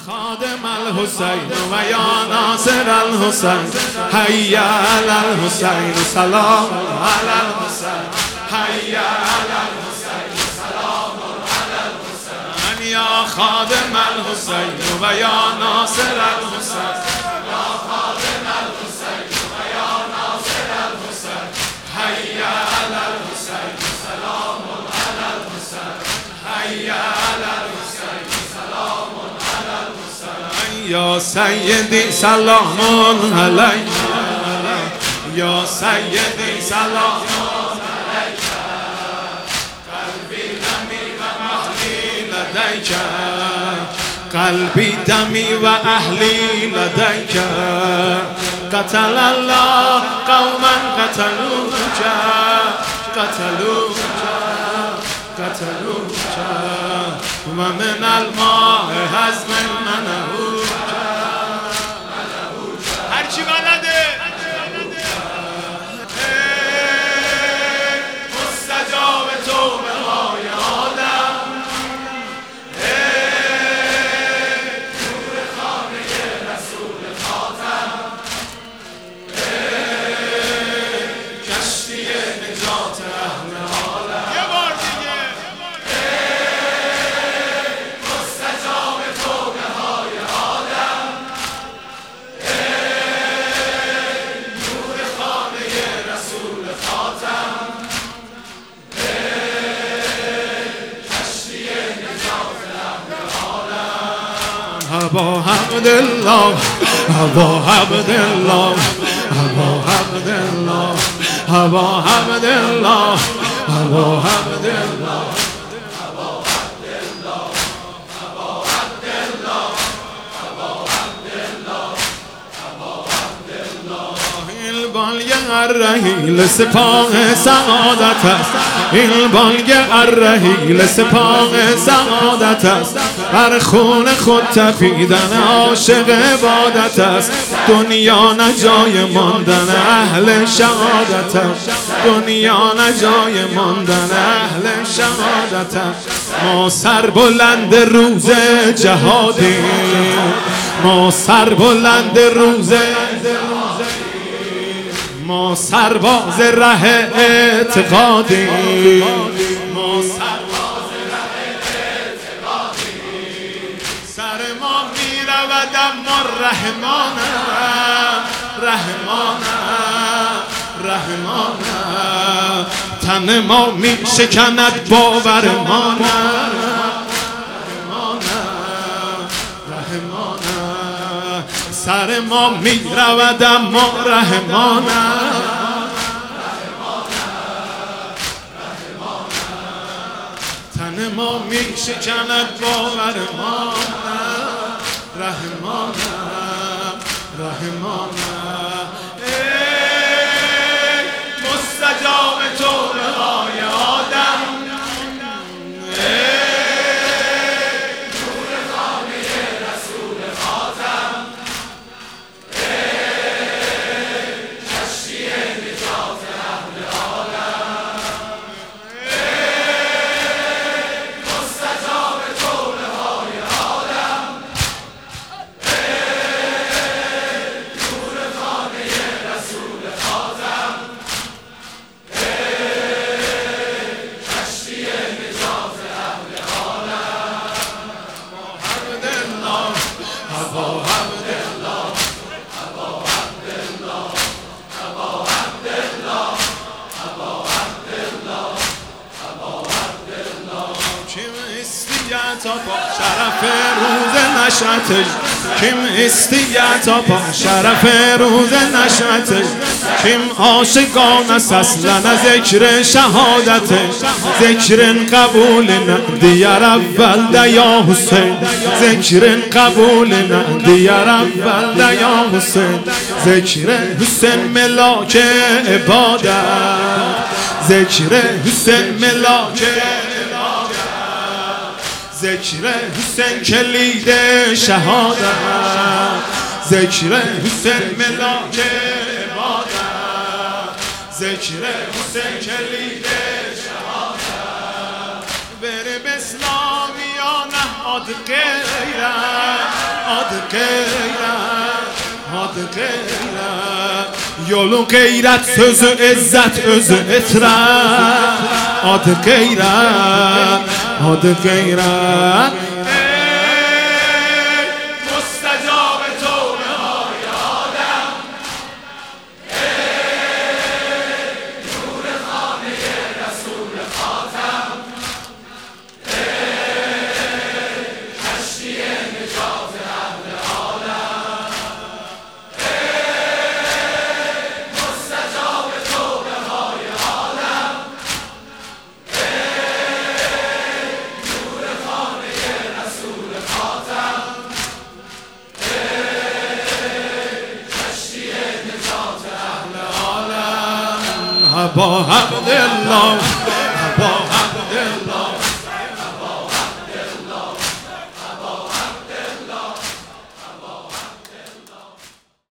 خادم الحسین و یا ناصر الحسین حی علی الحسین سلام علی الحسین حی علی الحسین سلام علی الحسین یا خادم الحسین و یا ناصر الحسین یا خادم الحسین و یا ناصر الحسین حی علی الحسین سلام علی الحسین حی علی الحسین سلام علی الحسین یا سیدی سلام علیک یا سیدی سلام علیک قلبی دمی و اهلی لدیک قتل الله قوما قتلوک و من الماء حزم منهوک هرچی بلده مستجاب توبه های آدم نور خانه رسول خاتم کشتی نجات اهل عالم یه بار دیگه مستجاب توبه های آدم نور خانه رسول خاتم ابا عبدالله ابا عبدالله ابا عبدالله ابا عبدالله ابا عبدالله این بالگ الرحیل سپاه سعادت است این بالگ الرحیل سپاه سعادت است بر خون خود تپیدن عاشق عبادت است دنیا نه جای ماندن اهل شهادت است دنیا نه جای ماندن اهل شهادت است ما سربلند روز جهادیم ما سربلند روز ما سرباز ره اعتقادیم ما سرباز ره اعتقادیم سر ما می رود اما رحمانه تن ما می شکند باورمانه سر ما می رود اما رحمانه تن ما می شکند باورمانه رحمانه ای مستجاب توبه های آدم نور خانه رسول خاتم کشتی نجات اهل عالم مستجاب توبه های آدم نور خانه رسول خاتم کشتی نجات اهل عالم ابا عبدالله ابا عبدالله ابا عبدالله ابا عبدالله ابا عبدالله kim istəyər tapa şərəf روز نشأتش kim istəyər tapa şərəf روز نشأتش kim عاشقان است اصلا ذکر شهادتش ذکر قبول ندیار اول دیا حسین ذکر قبول ندیار اول دیا حسین ذکر حسین ملاک عبادت ذکر حسین ملاک ذکر حسین کلید شهادت ذکر حسین ملاک عبادت ذکر حسین کلید شهادت بر به اسلامیان نهاد غیرت Yolun qeyrət, sözü izzət, özü itirət. Adı qeyrət, adı qeyrət. Ey müstəcab tövbəhay Adəm, ey nur xanə Rəsul Xatəm, ey kəşfi nicat əhl aləm. با حق الله